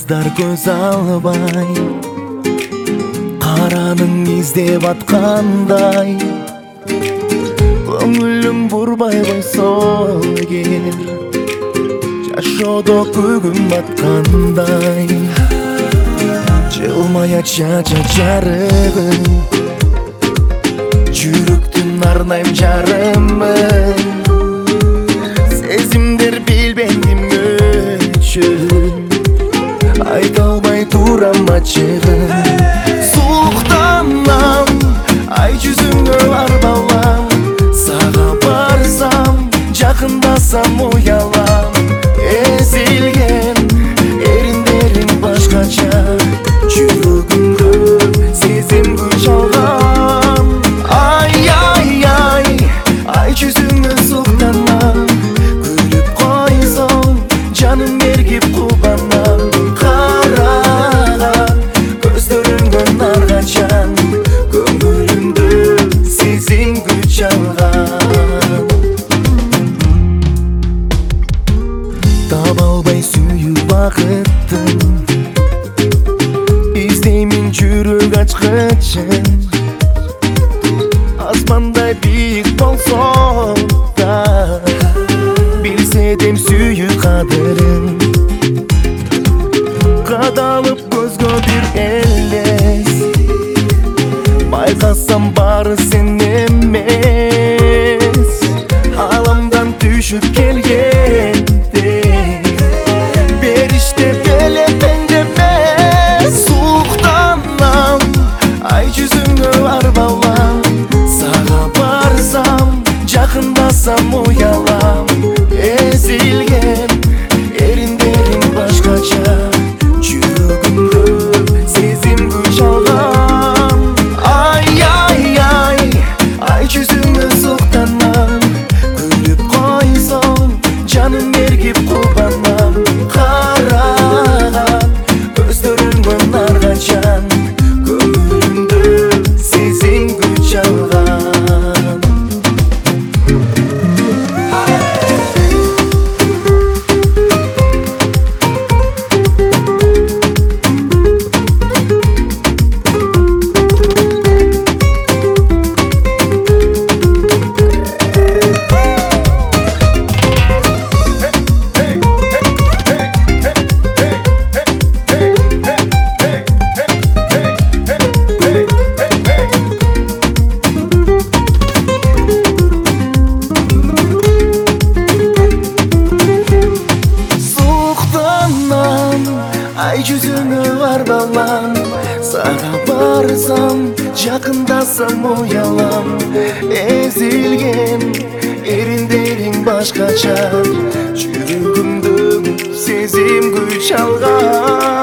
Kızlar göz albay, karanın izdep atkanday. Көңілім бурбай бойсо эгер, жашоодо күгүм баткандай. Жылмая чача жарыгын, жүрөктүн арнайм жарымын. Сезимдер билбендим өчүн, айта албай турам ачыгын. Сууктанам, ай жүзүңө арбалам. Сага барсам, жакындасам уялам. Эзилген эриндерим башкача, жүрөгүмдө сезим күч алган. Ай, ай, ай, ай жүзүңө суктанам. Күлүп койсоң, жаным эргип кубанам. Караган көздөрүңдөн аргачан, көңүлүмдө сезим күч алган. Таба албай сүйүү бакыттын, издеймин жүрөк ачкычын. Асмандай бийик болсо да, билседим сүйүү кадырын. Кадалып көзгө бир элес, байкасам баары сен эмес. Аламдан түшүп келгенде, бериште белепең эмес. Сууктанам, ай жүзүңө арбалам. Сага барсам, жакындасам уялам. Эзилген эриндерим башкача, жүрөгүмдө сезим күч алган. Ай, ай, ай, ай жүзүңө суктанам. Күлүп койсоң, жаным эргип кубанам. Караган көздөрүңдөн аргачан, көңүлүмдө сезим күч алган. Ай жүзүңө арбалам. Сага барсам, жакындасам уялам. Эзилген эриндериң башкача, жүрөгүмдө сезим күч алган.